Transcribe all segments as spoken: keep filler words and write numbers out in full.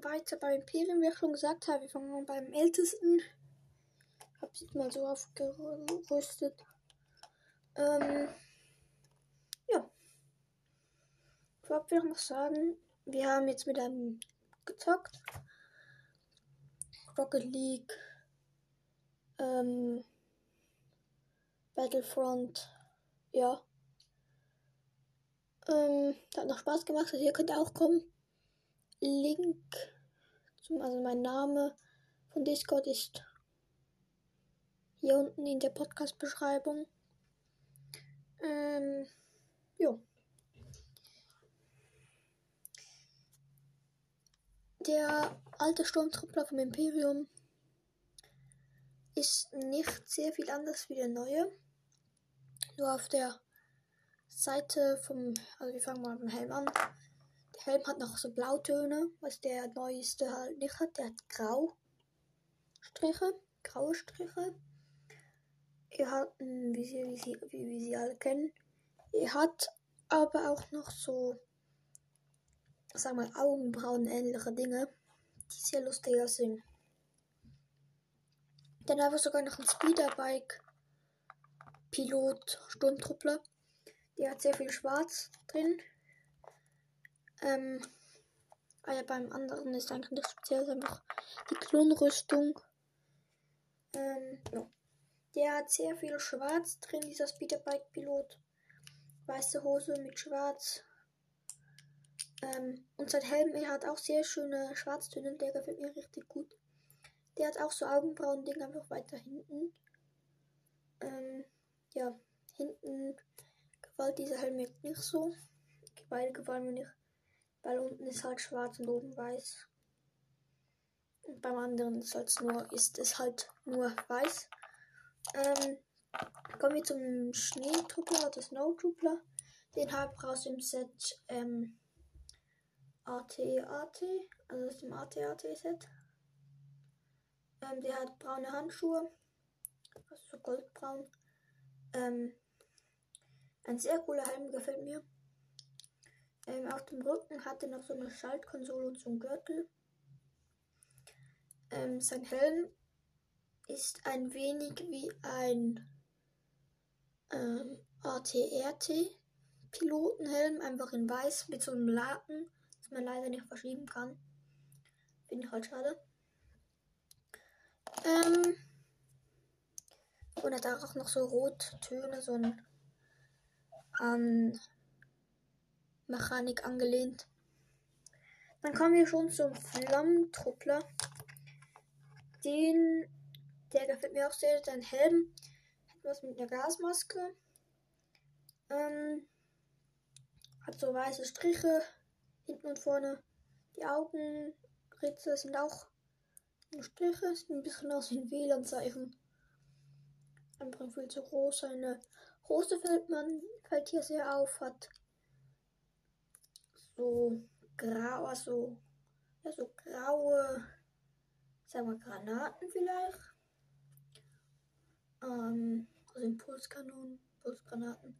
weiter beim Imperium, wie ich schon gesagt habe. Wir fangen an beim Ältesten. Ich habe es mal so aufgerüstet. Ähm, ja. Vorab will ich noch sagen, wir haben jetzt mit einem gezockt. Rocket League, ähm, Battlefront, ja. Ähm, hat noch Spaß gemacht, also ihr könnt auch kommen. Link, zum, also mein Name von Discord ist hier unten in der Podcast-Beschreibung. Ähm, jo. Der alte Sturmtruppler vom Imperium ist nicht sehr viel anders wie der neue. Nur auf der Seite vom, also wir fangen mal mit dem Helm an. Der Helm hat noch so Blautöne, was der neueste halt nicht hat. Der hat grau Striche, graue Striche. Er hat, wie sie, wie sie, wie, wie sie alle kennen, er hat aber auch noch so, sagen wir mal, Augenbrauen-ähnliche Dinge, die sehr lustig aussehen. Dann haben wir sogar noch ein Speederbike-Pilot, Sturmtruppler. Der hat sehr viel Schwarz drin. Ähm, aber ja, beim anderen ist eigentlich nicht speziell, einfach die Klonrüstung. Ähm, ja. Der hat sehr viel Schwarz drin, dieser Speederbike-Pilot. Weiße Hose mit Schwarz. Ähm, und sein Helm, er hat auch sehr schöne Schwarztöne, der gefällt mir richtig gut. Der hat auch so Augenbrauen-Ding einfach weiter hinten. Ähm, ja, hinten gefällt dieser Helm mir nicht so. Beide gefallen mir nicht, weil unten ist halt schwarz und oben weiß. Und beim anderen ist, halt nur, ist es halt nur weiß. Ähm, kommen wir zum Schneetruppler oder Snowtruppler. Den habe ich aus dem Set ähm, A T A T, also aus dem A T A T-Set. Ähm, der hat braune Handschuhe, also so goldbraun. Ähm, ein sehr cooler Helm, gefällt mir. Ähm, auf dem Rücken hat er noch so eine Schaltkonsole und so einen Gürtel. Ähm, sein Helm ist ein wenig wie ein ähm, A T R T-Pilotenhelm, einfach in weiß mit so einem Laken, das man leider nicht verschieben kann. Finde ich halt schade. Ähm, und hat auch noch so Rottöne, so ein an Mechanik angelehnt. Dann kommen wir schon zum Flammentruppler. Den, der gefällt mir auch sehr. Sein Helm hat was mit einer Gasmaske. Ähm, hat so weiße Striche hinten und vorne. Die Augenritze sind auch Striche. Sieht ein bisschen aus wie ein W L A N-Zeichen. Einfach viel zu groß. Seine Hose fällt man fällt hier sehr auf. Hat so grau, also ja, so graue, sagen wir Granaten vielleicht. Ähm, also Impulskanonen, Impulsgranaten.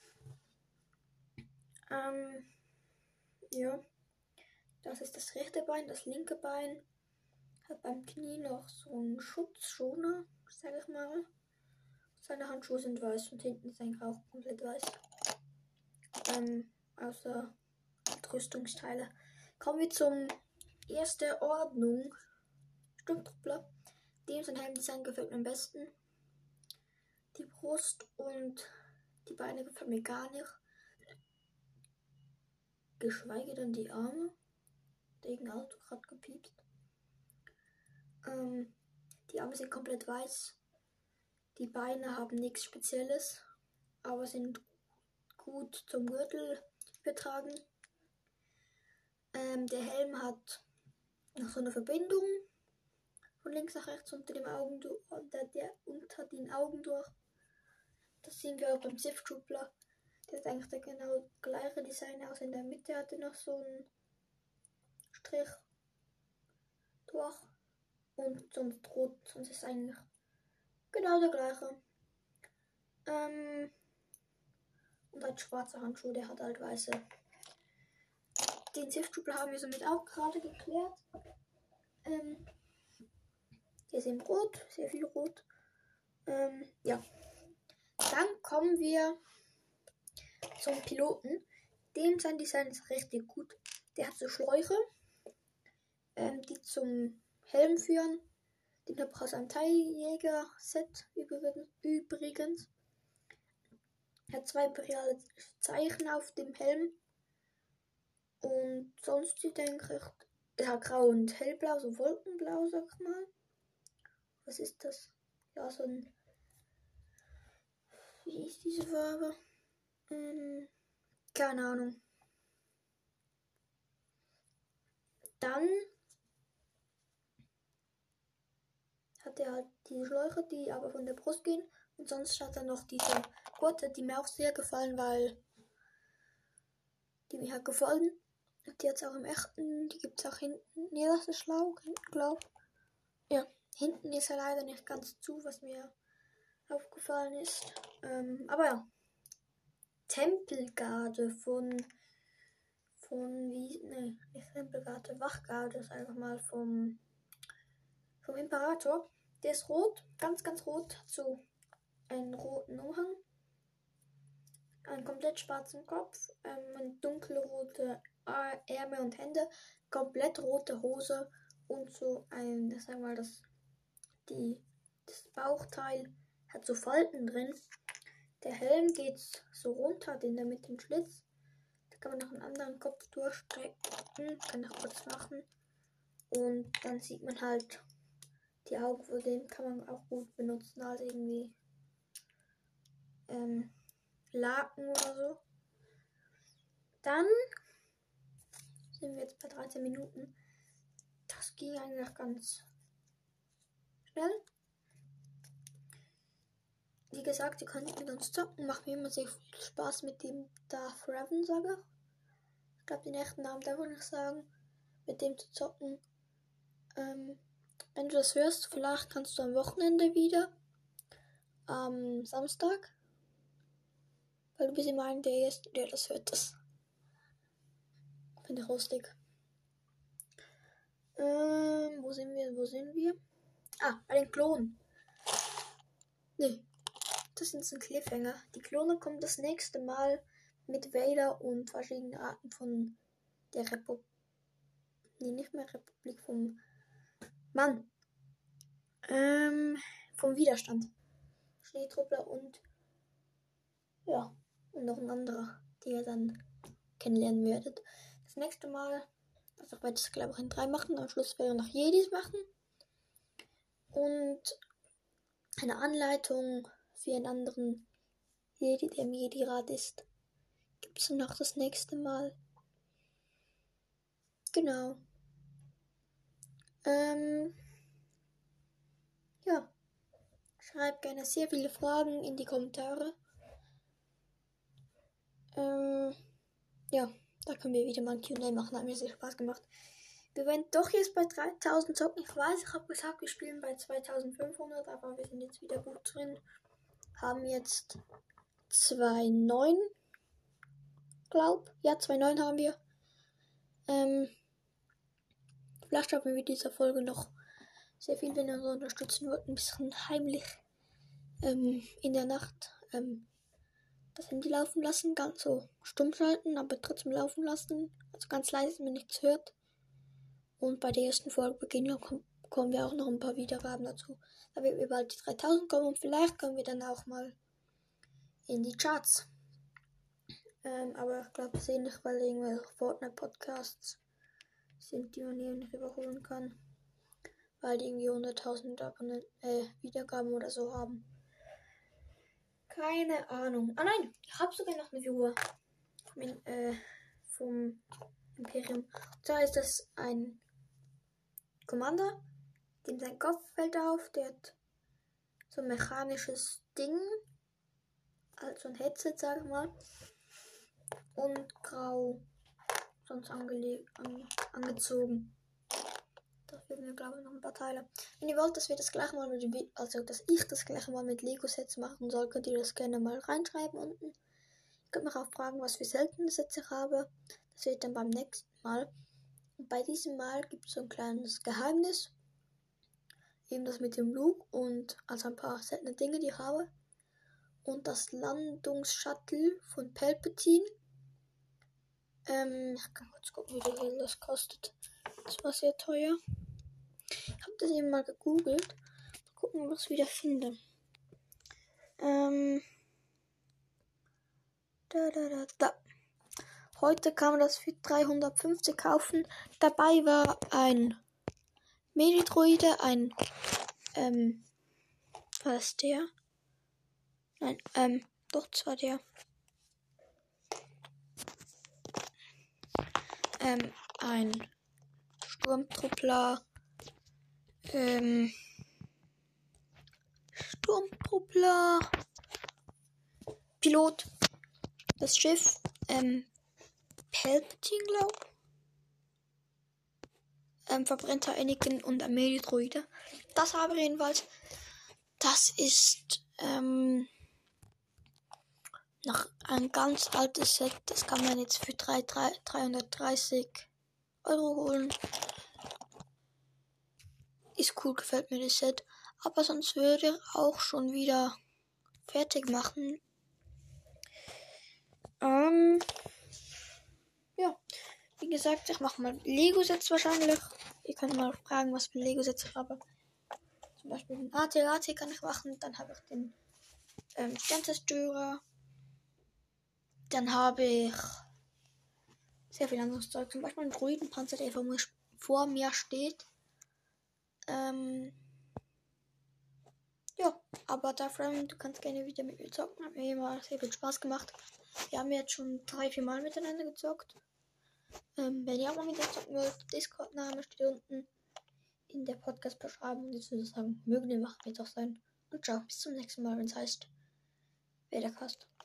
Ähm, ja. Das ist das rechte Bein, das linke Bein hat beim Knie noch so einen Schutzschoner, sag ich mal. Seine Handschuhe sind weiß und hinten ist eigentlich auch komplett weiß. Ähm, außer Rüstungsteile. Kommen wir zum Erste Ordnung Sturmtruppler. Dem sein Helmdesign gefällt mir am besten. Die Brust und die Beine gefällt mir gar nicht. Geschweige denn die Arme. Wegen Auto gerade gepiepst. Ähm, die Arme sind komplett weiß. Die Beine haben nichts Spezielles, aber sind gut zum Gürtel übertragen. Ähm, der Helm hat noch so eine Verbindung von links nach rechts unter dem Augen unter, der, unter den Augen durch. Das sehen wir auch beim Sith Truppler. Der hat eigentlich der genau gleiche Design aus. In der Mitte hat er noch so einen Strich durch und sonst rot. Sonst ist es eigentlich genau der gleiche. Ähm, und hat schwarze Handschuhe, der hat halt weiße. Den Siftstubel haben wir somit auch gerade geklärt. Ähm, hier ist eben rot, sehr viel rot. Ähm, ja. Dann kommen wir zum Piloten. Dem sein Design ist richtig gut. Der hat so Schläuche, ähm, die zum Helm führen. Den habe ich aus einem Teiljäger-Set übrigens. Er hat zwei imperiale Zeichen auf dem Helm. Und sonst sieht er eigentlich ja, grau und hellblau, so wolkenblau, sag ich mal. Was ist das? Ja, so ein. Wie ist diese Farbe? Hm, keine Ahnung. Dann hat er halt diese Schläuche, die aber von der Brust gehen. Und sonst hat er noch diese Gurte, die mir auch sehr gefallen, weil die mir halt gefallen. Die jetzt auch im echten, die gibt es auch hinten. Ne, das ist Schlauch, hinten, glaube ich. Ja, hinten ist er leider nicht ganz zu, was mir aufgefallen ist. Ähm, aber ja. Tempelgarde von von wie, ne, nicht Tempelgarde, Wachgarde ist einfach mal vom vom Imperator. Der ist rot, ganz, ganz rot, hat so einen roten Umhang, einen komplett schwarzen Kopf, ähm, dunkelrote Ärmel und Hände, komplett rote Hose und so ein, das sagen wir mal, das, die, das Bauchteil hat so Falten drin. Der Helm geht so runter, den da mit dem Schlitz. Da kann man noch einen anderen Kopf durchstrecken, kann ich kurz machen. Und dann sieht man halt die Augen, von denen kann man auch gut benutzen, als irgendwie ähm, Laken oder so. Dann sind wir jetzt bei dreizehn Minuten. Das ging eigentlich ganz schnell. Wie gesagt, ihr könnt mit uns zocken. Macht mir immer sehr viel Spaß mit dem Darth Revan, sage ich. Ich glaube, den echten Namen darf ich nicht sagen. Mit dem zu zocken. Ähm, wenn du das hörst, vielleicht kannst du am Wochenende wieder. Am Samstag. Weil du bist immer einer der Ersten, der das hört. Das finde ich lustig. Ähm, wo sind wir? Wo sind wir? Ah, bei den Klonen. Nee. Das ist ein Cliffhanger. Die Klone kommen das nächste Mal mit Vader und verschiedenen Arten von der Republik. Nee, nicht mehr Republik, vom Mann. Ähm, vom Widerstand. Schneetruppler und ja, und noch ein anderer, den ihr dann kennenlernen werdet. Das nächste Mal, also ich werde das glaube ich in drei machen, am Schluss werden noch Jedis machen. Und eine Anleitung für einen anderen Jedi, der im Jedi-Rat ist, gibt es noch das nächste Mal. Genau. Ähm, ja. Schreibt gerne sehr viele Fragen in die Kommentare. Ähm, ja, da können wir wieder mal ein Q und A machen. Hat mir sehr Spaß gemacht. Wir werden doch jetzt bei dreitausend zocken. Ich weiß, ich habe gesagt, wir spielen bei zweitausendfünfhundert, aber wir sind jetzt wieder gut drin. Haben jetzt zwei Komma neun. Glaub. Ja, zwei Komma neun haben wir. Ähm, vielleicht schaffen wir mit dieser Folge noch sehr viel, wenn ihr uns unterstützen wollt. Ein bisschen heimlich ähm, in der Nacht ähm, das Handy laufen lassen. Ganz so stumm schalten, aber trotzdem laufen lassen. Also ganz leise, dass man nichts hört. Und bei der ersten Folge beginnen kommen wir auch noch ein paar Wiedergaben dazu. Da wir über die dreitausend kommen und vielleicht kommen wir dann auch mal in die Charts. Ähm, aber ich glaube es eh nicht, weil irgendwelche Fortnite-Podcasts sind, die man hier nicht überholen kann. Weil die irgendwie hunderttausend Abonnenten, äh, Wiedergaben oder so haben. Keine Ahnung. Ah nein, ich habe sogar noch eine Figur vom, äh, vom Imperium. Und zwar ist das ein Commander, dem sein Kopf fällt auf, der hat so ein mechanisches Ding, also ein Headset, sag ich mal, und grau sonst angelegt, an, angezogen. Da fehlen mir, glaube ich, noch ein paar Teile. Wenn ihr wollt, dass wir das gleich mal mit, also dass ich das gleich mal mit Lego-Sets machen soll, könnt ihr das gerne mal reinschreiben unten. Ihr könnt mich auch fragen, was für seltene Sets ich habe. Das wird dann beim nächsten Mal. Und bei diesem Mal gibt es so ein kleines Geheimnis. Eben das mit dem Luke und also ein paar seltene Dinge, die ich habe. Und das Landungsshuttle von Palpatine. Ähm, ich kann kurz gucken, wie viel das kostet. Das war sehr teuer. Ich habe das eben mal gegoogelt. Mal gucken, was ich wieder finde. Ähm. Da, da, da, da. Heute kann man das für dreihundertfünfzig kaufen. Dabei war ein Medidroide, ein, ähm, was ist der? Nein, ähm, doch, das war der. Ähm, ein Sturmtruppler, ähm, Sturmtruppler, Pilot, das Schiff, ähm, Palpatine, glaub. Ähm, Verbrennter Anakin und ein Medidroide. Das habe ich jedenfalls. Das ist, ähm, noch ein ganz altes Set. Das kann man jetzt für dreihundertdreißig Euro holen. Ist cool, gefällt mir das Set. Aber sonst würde ich auch schon wieder fertig machen. Ähm, ja, wie gesagt, ich mache mal Lego-Sets wahrscheinlich. Ihr könnt mal fragen, was für Lego-Sets ich habe. Zum Beispiel den A T A T kann ich machen. Dann habe ich den ähm, Sternzerstörer. Dann habe ich sehr viel anderes Zeug. Zum Beispiel einen Druidenpanzer, der vor mir, vor mir steht. Ähm, ja, aber dafür, du kannst gerne wieder mit mir zocken. Hat mir immer sehr viel Spaß gemacht. Wir haben jetzt schon drei, vier Mal miteinander gezockt. Ähm, wenn ihr auch mal mit mir zocken wollt, Discord-Name steht unten in der Podcast-Beschreibung. Jetzt würde ich sagen, mögen die Macht jetzt auch sein. Und ciao, bis zum nächsten Mal, wenn es heißt, Wedercast.